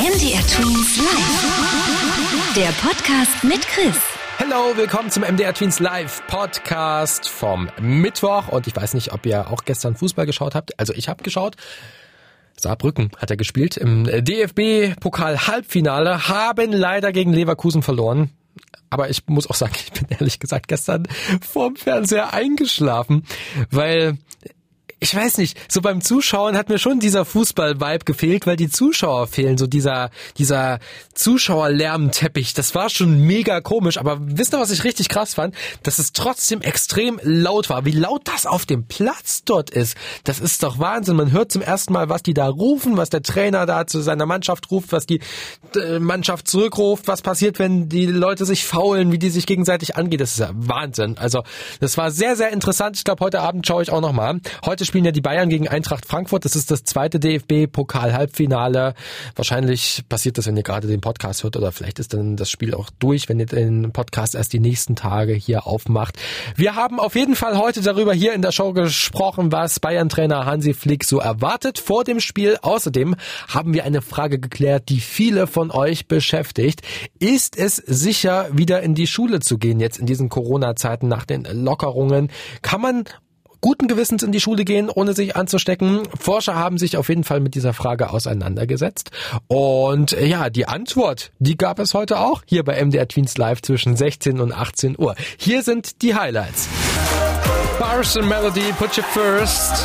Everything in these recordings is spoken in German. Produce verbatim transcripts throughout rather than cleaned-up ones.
M D R Twins Live, der Podcast mit Chris. Hallo, willkommen zum M D R Twins Live Podcast vom Mittwoch. Und ich weiß nicht, ob ihr auch gestern Fußball geschaut habt. Also ich habe geschaut. Saarbrücken hat er gespielt im D F B-Pokal-Halbfinale, haben leider gegen Leverkusen verloren. Aber ich muss auch sagen, ich bin ehrlich gesagt gestern vorm Fernseher eingeschlafen, weil... Ich weiß nicht, so beim Zuschauen hat mir schon dieser Fußball-Vibe gefehlt, weil die Zuschauer fehlen, so dieser dieser Zuschauerlärmteppich, das war schon mega komisch, aber wisst ihr, was ich richtig krass fand? Dass es trotzdem extrem laut war, wie laut das auf dem Platz dort ist, das ist doch Wahnsinn, man hört zum ersten Mal, was die da rufen, was der Trainer da zu seiner Mannschaft ruft, was die äh, Mannschaft zurückruft, was passiert, wenn die Leute sich faulen, wie die sich gegenseitig angehen, das ist ja Wahnsinn, also das war sehr, sehr interessant, ich glaube, heute Abend schaue ich auch nochmal, heute spielen ja die Bayern gegen Eintracht Frankfurt. Das ist das zweite D F B-Pokal-Halbfinale. Wahrscheinlich passiert das, wenn ihr gerade den Podcast hört, oder vielleicht ist dann das Spiel auch durch, wenn ihr den Podcast erst die nächsten Tage hier aufmacht. Wir haben auf jeden Fall heute darüber hier in der Show gesprochen, was Bayern-Trainer Hansi Flick so erwartet vor dem Spiel. Außerdem haben wir eine Frage geklärt, die viele von euch beschäftigt. Ist es sicher, wieder in die Schule zu gehen jetzt in diesen Corona-Zeiten nach den Lockerungen? Kann man guten Gewissens in die Schule gehen, ohne sich anzustecken? Forscher haben sich auf jeden Fall mit dieser Frage auseinandergesetzt. Und ja, die Antwort, die gab es heute auch hier bei M D R Twins Live zwischen sechzehn und achtzehn Uhr. Hier sind die Highlights. Bars and Melody, Put You First.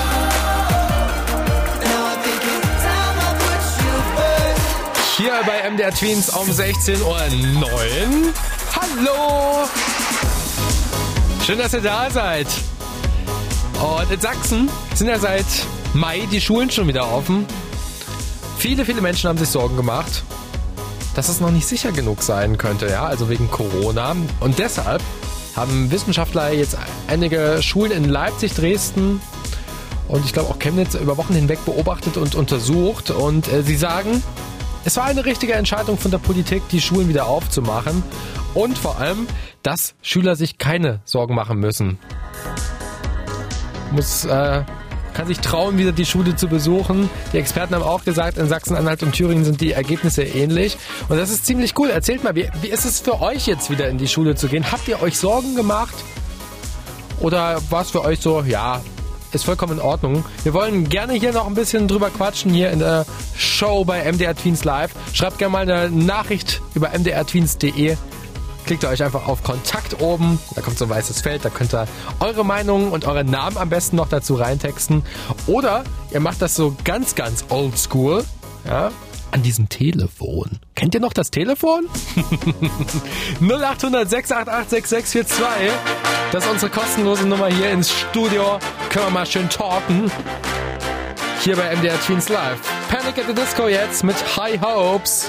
Hier bei M D R Twins um sechzehn Uhr neun. Hallo! Schön, dass ihr da seid. Und in Sachsen sind ja seit Mai die Schulen schon wieder offen. Viele, viele Menschen haben sich Sorgen gemacht, dass es noch nicht sicher genug sein könnte, ja, also wegen Corona. Und deshalb haben Wissenschaftler jetzt einige Schulen in Leipzig, Dresden und ich glaube auch Chemnitz über Wochen hinweg beobachtet und untersucht. Und äh, sie sagen, es war eine richtige Entscheidung von der Politik, die Schulen wieder aufzumachen. Und vor allem, dass Schüler sich keine Sorgen machen müssen. Muss, äh, kann sich trauen, wieder die Schule zu besuchen. Die Experten haben auch gesagt, in Sachsen-Anhalt und Thüringen sind die Ergebnisse ähnlich. Und das ist ziemlich cool. Erzählt mal, wie, wie ist es für euch jetzt wieder in die Schule zu gehen? Habt ihr euch Sorgen gemacht? Oder war es für euch so, ja, ist vollkommen in Ordnung. Wir wollen gerne hier noch ein bisschen drüber quatschen, hier in der Show bei M D R Twins Live. Schreibt gerne mal eine Nachricht über m d r twins punkt d e. Klickt ihr euch einfach auf Kontakt oben, da kommt so ein weißes Feld, da könnt ihr eure Meinungen und euren Namen am besten noch dazu reintexten. Oder ihr macht das so ganz, ganz oldschool, ja, an diesem Telefon. Kennt ihr noch das Telefon? null acht hundert sechs acht acht sechs sechs vier zwei. Das ist unsere kostenlose Nummer hier ins Studio. Können wir mal schön talken. Hier bei M D R Twins Live. Panic at the Disco jetzt mit High Hopes.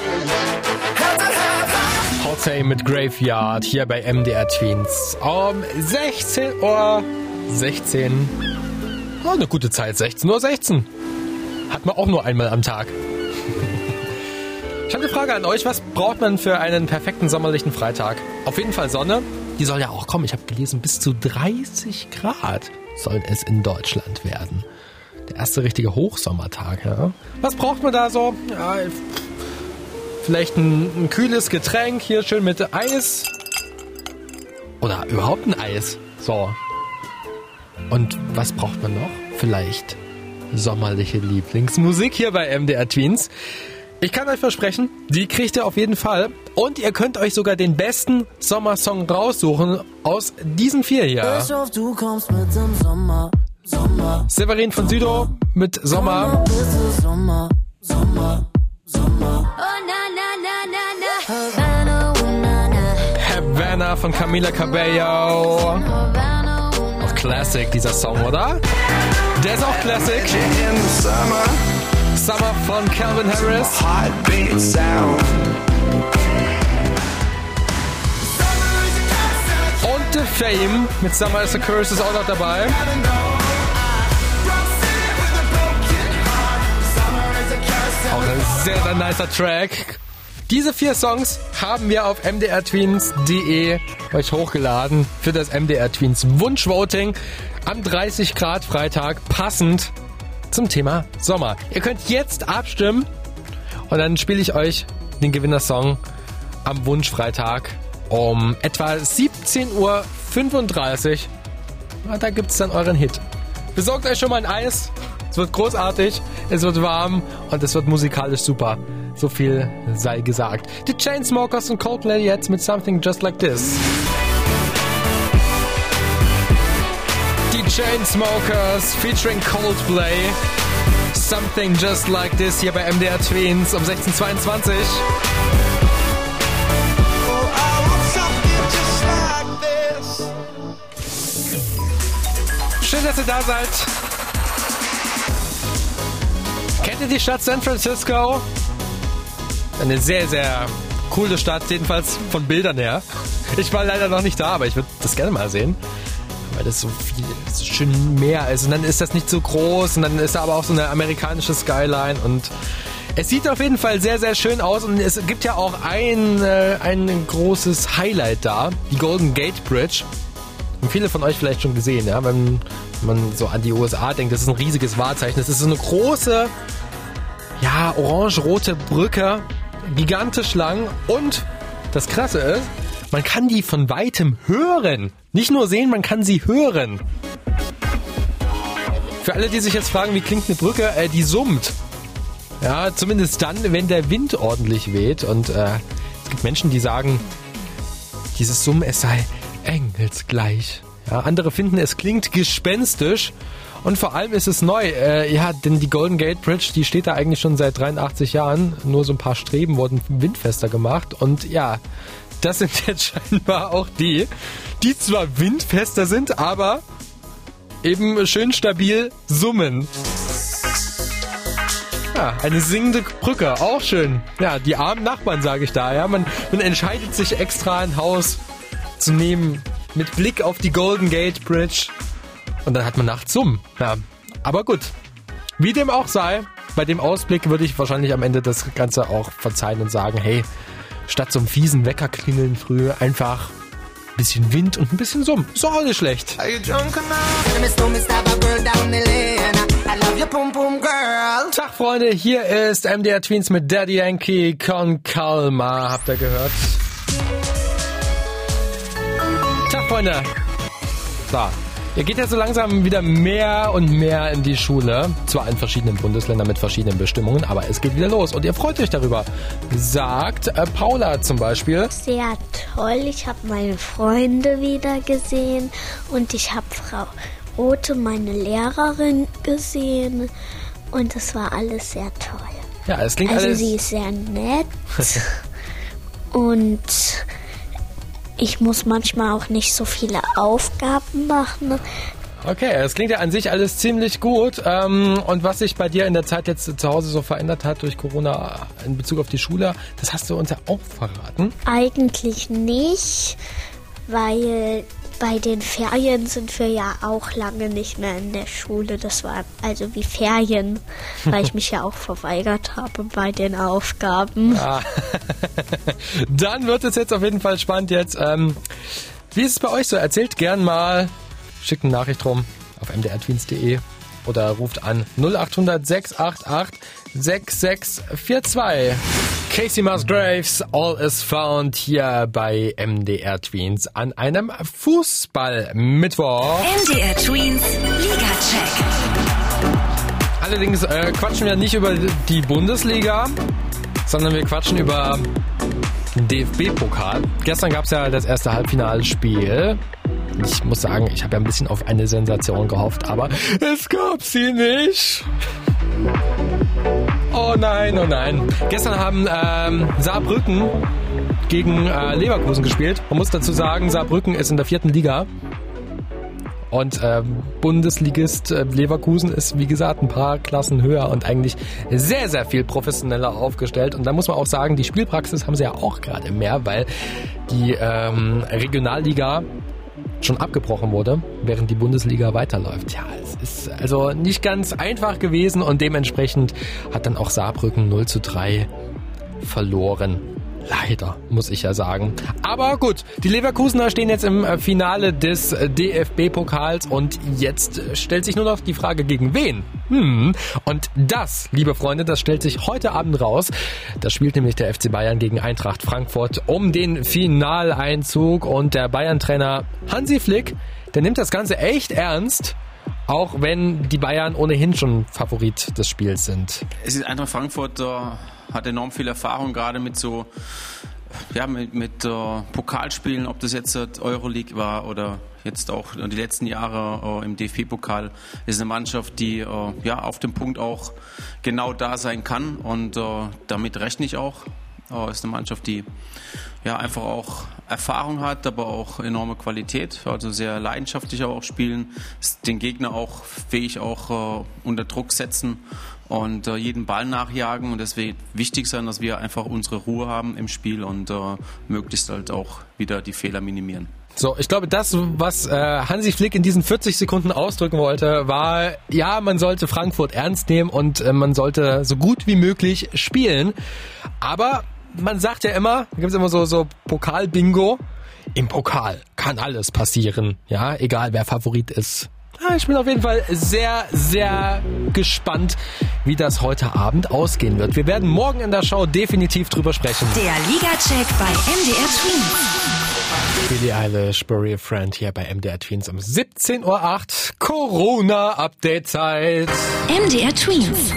Hotay mit Graveyard hier bei M D R Twins um sechzehn Uhr sechzehn. Oh, eine gute Zeit, sechzehn Uhr sechzehn. Hat man auch nur einmal am Tag. Ich habe eine Frage an euch. Was braucht man für einen perfekten sommerlichen Freitag? Auf jeden Fall Sonne. Die soll ja auch kommen. Ich habe gelesen, bis zu dreißig Grad soll es in Deutschland werden. Der erste richtige Hochsommertag. Ja? Was braucht man da so? Ja, vielleicht ein, ein kühles Getränk, hier schön mit Eis. Oder überhaupt ein Eis. So. Und was braucht man noch? Vielleicht sommerliche Lieblingsmusik hier bei M D R Twins. Ich kann euch versprechen, die kriegt ihr auf jeden Fall. Und ihr könnt euch sogar den besten Sommersong raussuchen aus diesen vier hier. Ich hoffe, du kommst mit dem Sommer, Sommer. Severin von Südow mit Sommer. Sommer, Sommer, Sommer. Oh, na, na, na, na, na. Havana, oh, na, na. Havana von Camila Cabello. Auch Classic, dieser Song, oder? Der ist auch Classic. Summer von Calvin Harris. Und The Fame mit Summer is a Curse ist auch noch dabei. Auch ein sehr, sehr nicer Track. Diese vier Songs haben wir auf m d r twins punkt d e euch hochgeladen für das M D R Twins Wunschvoting am dreißig Grad Freitag, passend zum Thema Sommer. Ihr könnt jetzt abstimmen Und dann spiele ich euch den Gewinnersong am Wunschfreitag um etwa siebzehn Uhr fünfunddreißig. Und da gibt es dann euren Hit. Besorgt euch schon mal ein Eis. Es wird großartig, es wird warm und es wird musikalisch super. So viel sei gesagt. Die Chainsmokers und Coldplay jetzt mit Something Just Like This. Die Chainsmokers featuring Coldplay. Something Just Like This hier bei M D R Tweens um sechzehn Uhr zweiundzwanzig. Schön, dass ihr da seid. Kennt ihr die Stadt San Francisco? Eine sehr, sehr coole Stadt, jedenfalls von Bildern her. Ich war leider noch nicht da, aber ich würde das gerne mal sehen. Weil das so viel, so schön Meer ist. Und dann ist das nicht so groß. Und dann ist da aber auch so eine amerikanische Skyline. Und es sieht auf jeden Fall sehr, sehr schön aus. Und es gibt ja auch ein, äh, ein großes Highlight da. Die Golden Gate Bridge. Haben viele von euch vielleicht schon gesehen, ja? Wenn man so an die U S A denkt, das ist ein riesiges Wahrzeichen. Das ist so eine große, ja, orange-rote Brücke. Gigantisch lang. Und das Krasse ist, man kann die von weitem hören. Nicht nur sehen, man kann sie hören. Für alle, die sich jetzt fragen, wie klingt eine Brücke, äh, die summt. Ja, zumindest dann, wenn der Wind ordentlich weht. Und äh, es gibt Menschen, die sagen, dieses Summen, es sei engelsgleich. Ja, andere finden, es klingt gespenstisch. Und vor allem ist es neu. Äh, ja, denn die Golden Gate Bridge, die steht da eigentlich schon seit dreiundachtzig Jahren. Nur so ein paar Streben wurden windfester gemacht. Und ja, das sind jetzt scheinbar auch die, die zwar windfester sind, aber eben schön stabil summen. Ja, eine singende Brücke, auch schön. Ja, die armen Nachbarn, sage ich da. Ja, man, man entscheidet sich extra ein Haus zu nehmen mit Blick auf die Golden Gate Bridge. Und dann hat man nachts Summen. Ja, aber gut. Wie dem auch sei, bei dem Ausblick würde ich wahrscheinlich am Ende das Ganze auch verzeihen und sagen, hey, statt so einem fiesen Weckerklingeln früh einfach ein bisschen Wind und ein bisschen Summen. Ist doch auch nicht schlecht. Tag, Freunde, hier ist M D R Tweens mit Daddy Yankee Con Calma. Habt ihr gehört? Tag, Freunde. So. Ihr geht ja so langsam wieder mehr und mehr in die Schule. Zwar in verschiedenen Bundesländern mit verschiedenen Bestimmungen, aber es geht wieder los. Und ihr freut euch darüber. Sagt äh, Paula zum Beispiel. Sehr toll. Ich habe meine Freunde wieder gesehen. Und ich habe Frau Rote, meine Lehrerin, gesehen. Und es war alles sehr toll. Ja, es klingt also alles... sie ist sehr nett. Und... ich muss manchmal auch nicht so viele Aufgaben machen. Okay, es klingt ja an sich alles ziemlich gut. Ähm, und was sich bei dir in der Zeit jetzt zu Hause so verändert hat durch Corona in Bezug auf die Schule, das hast du uns ja auch verraten. Eigentlich nicht, weil bei den Ferien sind wir ja auch lange nicht mehr in der Schule. Das war also wie Ferien, weil ich mich ja auch verweigert habe bei den Aufgaben. Ja. Dann wird es jetzt auf jeden Fall spannend jetzt. Ähm, wie ist es bei euch so? Erzählt gern mal, schickt eine Nachricht rum auf m d r tweens punkt d e oder ruft an null acht hundert sechs acht acht sechs sechs vier zwei. Casey Musgraves, All is Found hier bei M D R Tweens an einem Fußball-Mittwoch. M D R Tweens Liga-Check. Allerdings äh, quatschen wir nicht über die Bundesliga, sondern wir quatschen über den D F B-Pokal. Gestern gab es ja das erste Halbfinalspiel. Ich muss sagen, ich habe ja ein bisschen auf eine Sensation gehofft, aber es gab sie nicht. Oh nein, oh nein. Gestern haben ähm, Saarbrücken gegen äh, Leverkusen gespielt. Man muss dazu sagen, Saarbrücken ist in der vierten Liga. Und ähm, Bundesligist äh, Leverkusen ist, wie gesagt, ein paar Klassen höher und eigentlich sehr, sehr viel professioneller aufgestellt. Und da muss man auch sagen, die Spielpraxis haben sie ja auch gerade mehr, weil die ähm, Regionalliga schon abgebrochen wurde, während die Bundesliga weiterläuft. Ja, es ist also nicht ganz einfach gewesen und dementsprechend hat dann auch Saarbrücken null zu drei verloren. Leider, muss ich ja sagen. Aber gut, die Leverkusener stehen jetzt im Finale des D F B-Pokals und jetzt stellt sich nur noch die Frage, gegen wen? Hm. Und das, liebe Freunde, das stellt sich heute Abend raus. Da spielt nämlich der F C Bayern gegen Eintracht Frankfurt um den Finaleinzug und der Bayern-Trainer Hansi Flick, der nimmt das Ganze echt ernst. Auch wenn die Bayern ohnehin schon Favorit des Spiels sind. Es ist Eintracht Frankfurt, äh, hat enorm viel Erfahrung, gerade mit so, ja, mit, mit äh, Pokalspielen, ob das jetzt äh, Euroleague war oder jetzt auch die letzten Jahre äh, im D F B-Pokal. Ist eine Mannschaft, die äh, ja auf dem Punkt auch genau da sein kann und äh, damit rechne ich auch. Äh, ist eine Mannschaft, die ja einfach auch Erfahrung hat, aber auch enorme Qualität, also sehr leidenschaftlich auch spielen, den Gegner auch fähig auch äh, unter Druck setzen und äh, jeden Ball nachjagen und es wird wichtig sein, dass wir einfach unsere Ruhe haben im Spiel und äh, möglichst halt auch wieder die Fehler minimieren. So, ich glaube, das, was äh, Hansi Flick in diesen vierzig Sekunden ausdrücken wollte, war, ja, man sollte Frankfurt ernst nehmen und äh, man sollte so gut wie möglich spielen, aber man sagt ja immer, da gibt es immer so, so Pokal-Bingo. Im Pokal kann alles passieren. Ja, egal wer Favorit ist. Ja, ich bin auf jeden Fall sehr, sehr gespannt, wie das heute Abend ausgehen wird. Wir werden morgen in der Show definitiv drüber sprechen. Der Liga-Check bei M D R Twins. Billie Eilish, Bury a Friend hier bei M D R Twins um siebzehn Uhr acht. Corona-Update-Zeit. M D R Twins.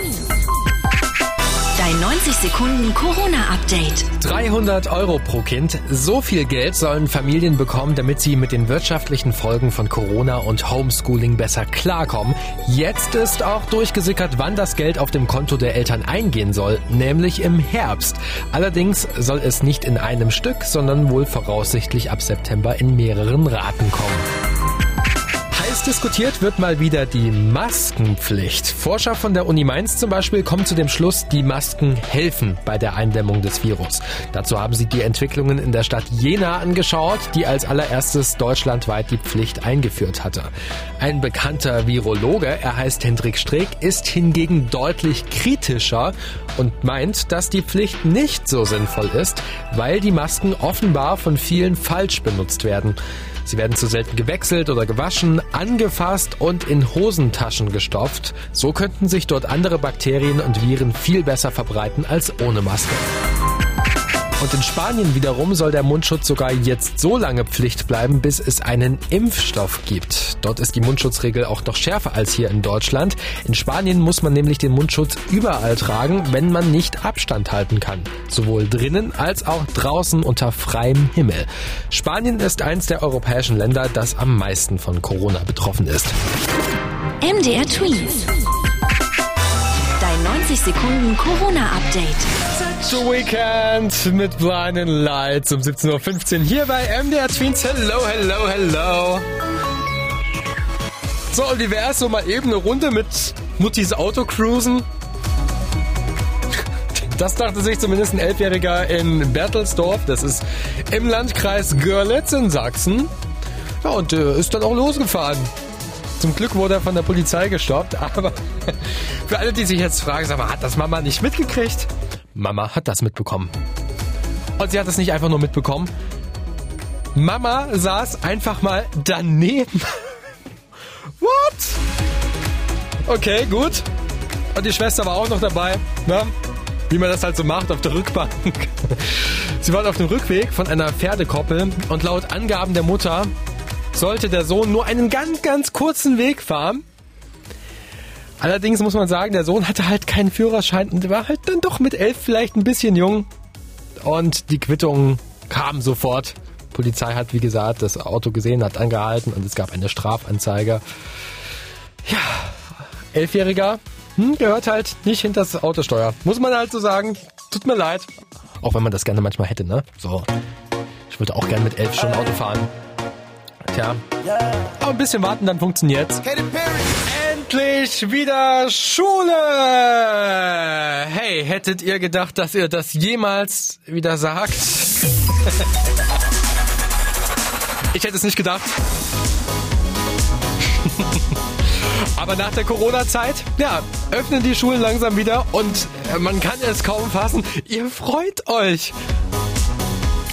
Dein neunzig Sekunden Corona-Update. dreihundert Euro pro Kind. So viel Geld sollen Familien bekommen, damit sie mit den wirtschaftlichen Folgen von Corona und Homeschooling besser klarkommen. Jetzt ist auch durchgesickert, wann das Geld auf dem Konto der Eltern eingehen soll, nämlich im Herbst. Allerdings soll es nicht in einem Stück, sondern wohl voraussichtlich ab September in mehreren Raten kommen. Heiß diskutiert wird mal wieder die Maskenpflicht. Forscher von der Uni Mainz zum Beispiel kommen zu dem Schluss, die Masken helfen bei der Eindämmung des Virus. Dazu haben sie die Entwicklungen in der Stadt Jena angeschaut, die als allererstes deutschlandweit die Pflicht eingeführt hatte. Ein bekannter Virologe, er heißt Hendrik Streeck, ist hingegen deutlich kritischer und meint, dass die Pflicht nicht so sinnvoll ist, weil die Masken offenbar von vielen falsch benutzt werden. Sie werden zu selten gewechselt oder gewaschen, angefasst und in Hosentaschen gestopft. So könnten sich dort andere Bakterien und Viren viel besser verbreiten als ohne Maske. Und in Spanien wiederum soll der Mundschutz sogar jetzt so lange Pflicht bleiben, bis es einen Impfstoff gibt. Dort ist die Mundschutzregel auch noch schärfer als hier in Deutschland. In Spanien muss man nämlich den Mundschutz überall tragen, wenn man nicht Abstand halten kann. Sowohl drinnen als auch draußen unter freiem Himmel. Spanien ist eins der europäischen Länder, das am meisten von Corona betroffen ist. M D R Twins. Dein neunzig Sekunden Corona-Update. The Weekend mit Blinding Lights um siebzehn Uhr fünfzehn hier bei M D R Twins. Hello, hello, hello. So, und wie wär's so mal eben eine Runde mit Muttis Auto cruisen? Das dachte sich zumindest ein Elfjähriger in Bertelsdorf. Das ist im Landkreis Görlitz in Sachsen. Ja, und äh, ist dann auch losgefahren. Zum Glück wurde er von der Polizei gestoppt, aber für alle, die sich jetzt fragen, sag mal, hat das Mama nicht mitgekriegt? Mama hat das mitbekommen. Und sie hat es nicht einfach nur mitbekommen. Mama saß einfach mal daneben. What? Okay, gut. Und die Schwester war auch noch dabei, ne? Wie man das halt so macht auf der Rückbank. Sie waren auf dem Rückweg von einer Pferdekoppel und laut Angaben der Mutter sollte der Sohn nur einen ganz, ganz kurzen Weg fahren. Allerdings muss man sagen, der Sohn hatte halt keinen Führerschein und war halt dann doch mit elf vielleicht ein bisschen jung. Und die Quittung kam sofort. Die Polizei hat, wie gesagt, das Auto gesehen, hat angehalten und es gab eine Strafanzeige. Ja, Elfjähriger hm, gehört halt nicht hinter das Autosteuer. Muss man halt so sagen. Tut mir leid. Auch wenn man das gerne manchmal hätte, ne? So. Ich würde auch gerne mit elf schon Auto fahren. Tja, aber ein bisschen warten, dann funktioniert's. Endlich wieder Schule! Hey, hättet ihr gedacht, dass ihr das jemals wieder sagt? Ich hätte es nicht gedacht. Aber nach der Corona-Zeit, ja, öffnen die Schulen langsam wieder und man kann es kaum fassen. Ihr freut euch.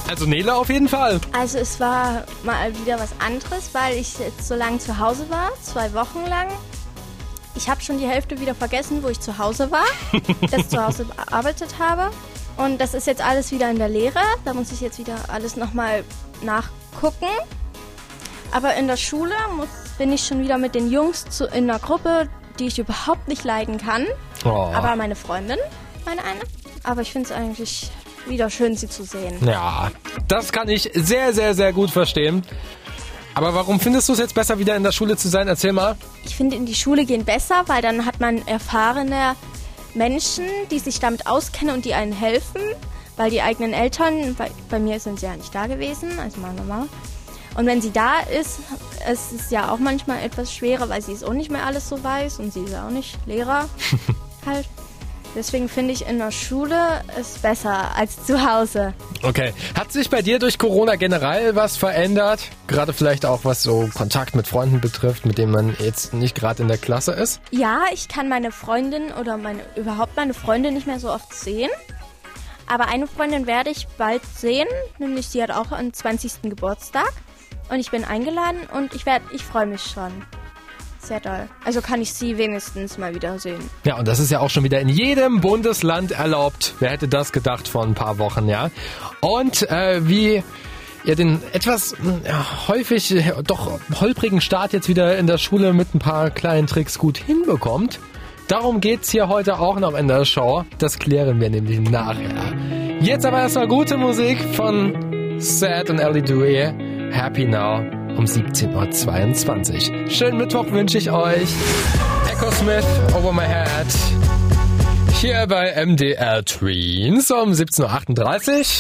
Also Nele auf jeden Fall. Also es war mal wieder was anderes, weil ich jetzt so lange zu Hause war, zwei Wochen lang. Ich habe schon die Hälfte wieder vergessen, wo ich zu Hause war, dass ich zu Hause gearbeitet habe. Und das ist jetzt alles wieder in der Lehre. Da muss ich jetzt wieder alles nochmal nachgucken. Aber in der Schule muss, bin ich schon wieder mit den Jungs zu, in einer Gruppe, die ich überhaupt nicht leiden kann. Oh. Aber meine Freundin, meine eine. Aber ich finde es eigentlich wieder schön, sie zu sehen. Ja, das kann ich sehr, sehr, sehr gut verstehen. Aber warum findest du es jetzt besser, wieder in der Schule zu sein? Erzähl mal. Ich finde, in die Schule gehen besser, weil dann hat man erfahrene Menschen, die sich damit auskennen und die einen helfen. Weil die eigenen Eltern, bei, bei mir sind sie ja nicht da gewesen, also meine Mama. Und wenn sie da ist, es ist ja auch manchmal etwas schwerer, weil sie es auch nicht mehr alles so weiß und sie ist ja auch nicht Lehrer halt. Deswegen finde ich in der Schule es besser als zu Hause. Okay. Hat sich bei dir durch Corona generell was verändert? Gerade vielleicht auch was so Kontakt mit Freunden betrifft, mit denen man jetzt nicht gerade in der Klasse ist? Ja, ich kann meine Freundin oder meine überhaupt meine Freunde nicht mehr so oft sehen. Aber eine Freundin werde ich bald sehen, nämlich sie hat auch einen zwanzigsten Geburtstag. Und ich bin eingeladen und ich werde, ich freue mich schon. Sehr doll. Also kann ich sie wenigstens mal wieder sehen. Ja, und das ist ja auch schon wieder in jedem Bundesland erlaubt. Wer hätte das gedacht vor ein paar Wochen, ja? Und äh, wie ihr den etwas ja, häufig äh, doch holprigen Start jetzt wieder in der Schule mit ein paar kleinen Tricks gut hinbekommt, darum geht's hier heute auch noch in der Show. Das klären wir nämlich nachher. Jetzt aber erstmal gute Musik von Sad und Ellie Dewey. Happy Now um siebzehn Uhr zweiundzwanzig. Schönen Mittwoch wünsche ich euch. Echo Smith, Over My Head. Hier bei M D R Tweens um siebzehn Uhr achtunddreißig.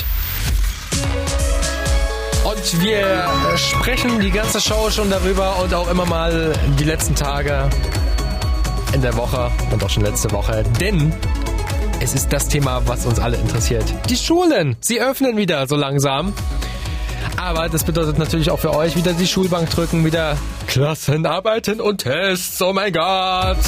Und wir sprechen die ganze Show schon darüber und auch immer mal die letzten Tage in der Woche und auch schon letzte Woche. Denn es ist das Thema, was uns alle interessiert. Die Schulen, sie öffnen wieder so langsam. Aber das bedeutet natürlich auch für euch wieder die Schulbank drücken, wieder Klassenarbeiten und Tests. Oh mein Gott.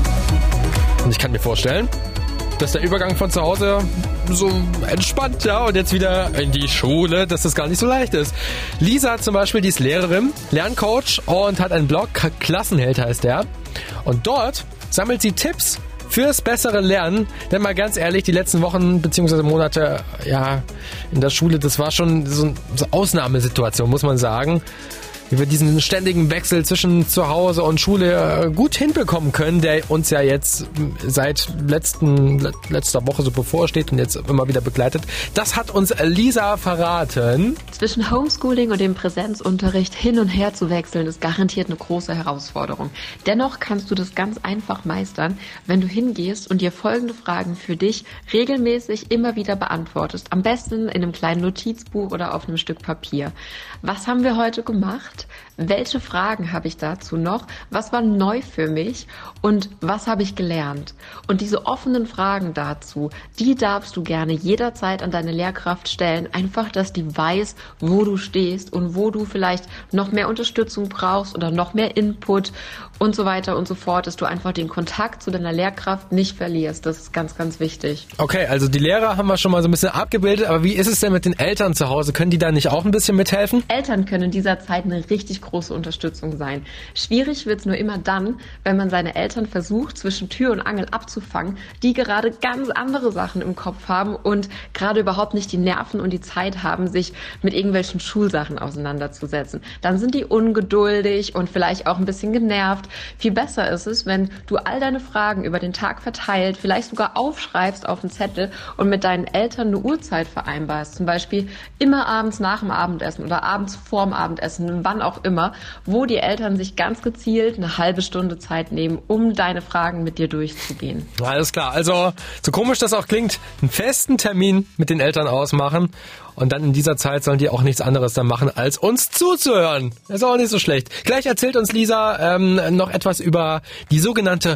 Und ich kann mir vorstellen, dass der Übergang von zu Hause so entspannt, ja, und jetzt wieder in die Schule, dass das gar nicht so leicht ist. Lisa zum Beispiel, die ist Lehrerin, Lerncoach und hat einen Blog, Klassenheld heißt der. Und dort sammelt sie Tipps fürs bessere Lernen, denn mal ganz ehrlich, die letzten Wochen bzw. Monate ja, in der Schule, das war schon so eine Ausnahmesituation, muss man sagen. Wie wir diesen ständigen Wechsel zwischen Zuhause und Schule gut hinbekommen können, der uns ja jetzt seit letzten, letzter Woche so bevorsteht und jetzt immer wieder begleitet. Das hat uns Lisa verraten. Zwischen Homeschooling und dem Präsenzunterricht hin und her zu wechseln, ist garantiert eine große Herausforderung. Dennoch kannst du das ganz einfach meistern, wenn du hingehst und dir folgende Fragen für dich regelmäßig immer wieder beantwortest. Am besten in einem kleinen Notizbuch oder auf einem Stück Papier. Was haben wir heute gemacht? Welche Fragen habe ich dazu noch? Was war neu für mich? Und was habe ich gelernt? Und diese offenen Fragen dazu, die darfst du gerne jederzeit an deine Lehrkraft stellen. Einfach, dass die weiß, wo du stehst und wo du vielleicht noch mehr Unterstützung brauchst oder noch mehr Input und so weiter und so fort, dass du einfach den Kontakt zu deiner Lehrkraft nicht verlierst. Das ist ganz, ganz wichtig. Okay, also die Lehrer haben wir schon mal so ein bisschen abgebildet, aber wie ist es denn mit den Eltern zu Hause? Können die da nicht auch ein bisschen mithelfen? Eltern können in dieser Zeit eine richtig große Unterstützung sein. Schwierig wird es nur immer dann, wenn man seine Eltern versucht, zwischen Tür und Angel abzufangen, die gerade ganz andere Sachen im Kopf haben und gerade überhaupt nicht die Nerven und die Zeit haben, sich mit irgendwelchen Schulsachen auseinanderzusetzen. Dann sind die ungeduldig und vielleicht auch ein bisschen genervt. Viel besser ist es, wenn du all deine Fragen über den Tag verteilt, vielleicht sogar aufschreibst auf einen Zettel und mit deinen Eltern eine Uhrzeit vereinbarst. Zum Beispiel immer abends nach dem Abendessen oder abends vorm Abendessen, wann auch immer, wo die Eltern sich ganz gezielt eine halbe Stunde Zeit nehmen, um deine Fragen mit dir durchzugehen. Alles klar, also so komisch das auch klingt, einen festen Termin mit den Eltern ausmachen und dann in dieser Zeit sollen die auch nichts anderes dann machen, als uns zuzuhören. Ist auch nicht so schlecht. Gleich erzählt uns Lisa ähm, noch etwas über die sogenannte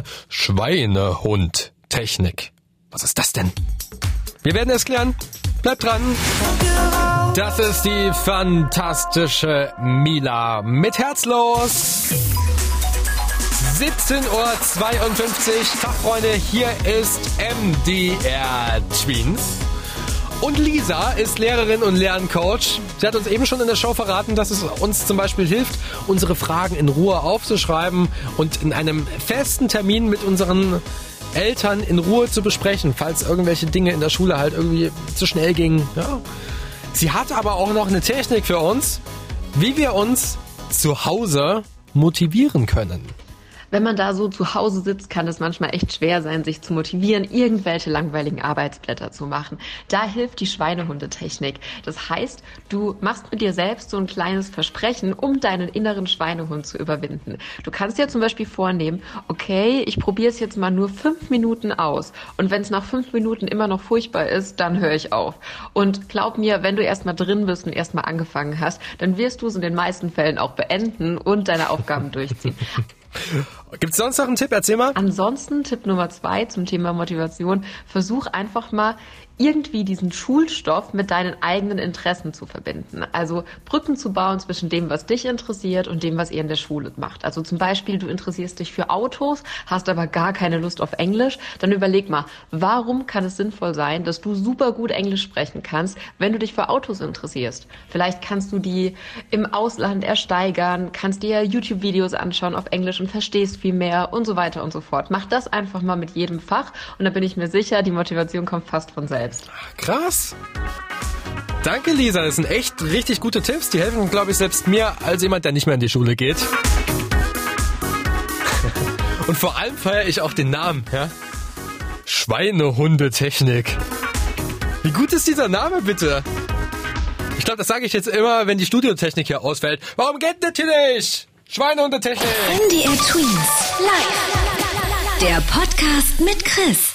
Schweinehund-Technik. Was ist das denn? Wir werden es klären. Bleibt dran. Das ist die fantastische Mila mit Herzlos. siebzehn Uhr zweiundfünfzig. Tag, Freunde, hier ist M D R Tweens. Und Lisa ist Lehrerin und Lerncoach. Sie hat uns eben schon in der Show verraten, dass es uns zum Beispiel hilft, unsere Fragen in Ruhe aufzuschreiben und in einem festen Termin mit unseren Eltern in Ruhe zu besprechen, falls irgendwelche Dinge in der Schule halt irgendwie zu schnell gingen. Ja. Sie hat aber auch noch eine Technik für uns, wie wir uns zu Hause motivieren können. Wenn man da so zu Hause sitzt, kann es manchmal echt schwer sein, sich zu motivieren, irgendwelche langweiligen Arbeitsblätter zu machen. Da hilft die Schweinehundetechnik. Das heißt, du machst mit dir selbst so ein kleines Versprechen, um deinen inneren Schweinehund zu überwinden. Du kannst dir zum Beispiel vornehmen, okay, ich probiere es jetzt mal nur fünf Minuten aus. Und wenn es nach fünf Minuten immer noch furchtbar ist, dann höre ich auf. Und glaub mir, wenn du erstmal drin bist und erstmal angefangen hast, dann wirst du es in den meisten Fällen auch beenden und deine Aufgaben durchziehen. Gibt es sonst noch einen Tipp? Erzähl mal. Ansonsten Tipp Nummer zwei zum Thema Motivation. Versuch einfach mal irgendwie diesen Schulstoff mit deinen eigenen Interessen zu verbinden. Also Brücken zu bauen zwischen dem, was dich interessiert und dem, was ihr in der Schule macht. Also zum Beispiel, du interessierst dich für Autos, hast aber gar keine Lust auf Englisch. Dann überleg mal, warum kann es sinnvoll sein, dass du super gut Englisch sprechen kannst, wenn du dich für Autos interessierst? Vielleicht kannst du die im Ausland ersteigern, kannst dir YouTube-Videos anschauen auf Englisch und verstehst viel mehr und so weiter und so fort. Mach das einfach mal mit jedem Fach und dann bin ich mir sicher, die Motivation kommt fast von selbst. Krass. Danke, Lisa. Das sind echt richtig gute Tipps. Die helfen, glaube ich, selbst mir als jemand, der nicht mehr in die Schule geht. Und vor allem feiere ich auch den Namen. Ja? Schweinehundetechnik. Wie gut ist dieser Name, bitte? Ich glaube, das sage ich jetzt immer, wenn die Studiotechnik hier ausfällt. Warum geht das hier nicht? Schweinehundetechnik. M D R Twins live. Der Podcast mit Chris.